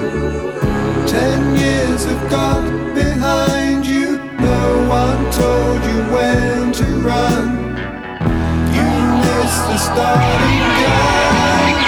10 years have gone behind you. No one told you when to run. You missed the starting gun.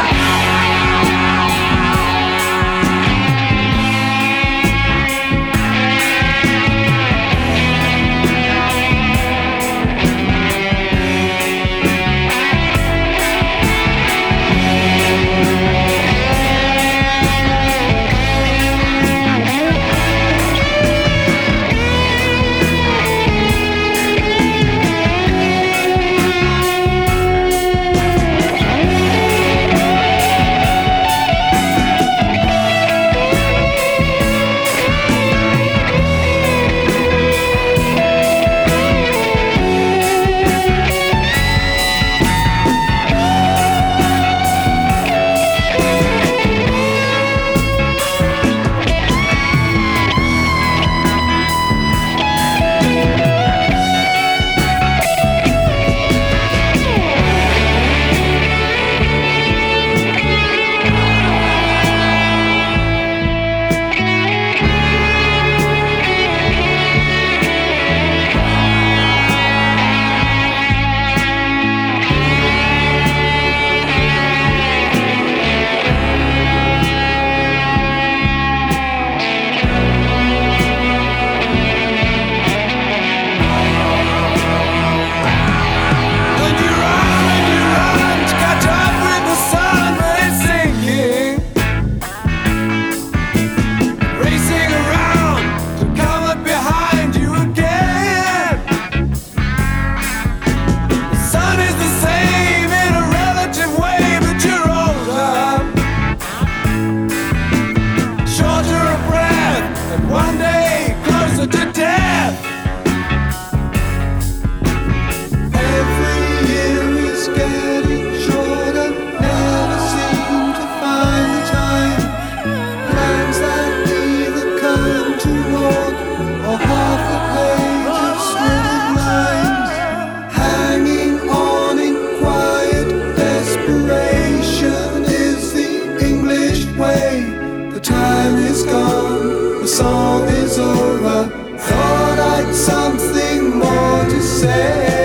The time is gone, the song is over. Thought I'd something more to say.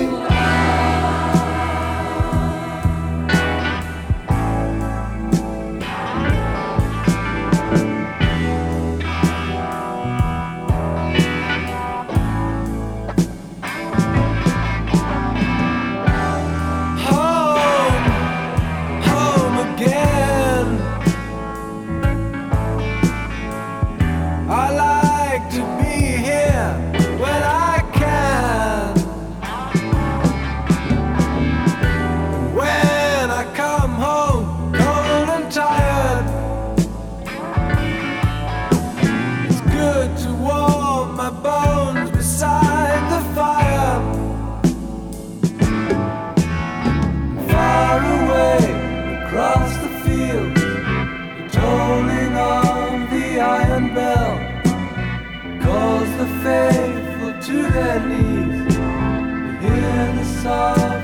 I like to be here when I can. When I come home cold and tired, it's good to warm my bones beside the fire. Far away across the field, the tolling of the iron bell calls the faithful to their knees. You hear the sound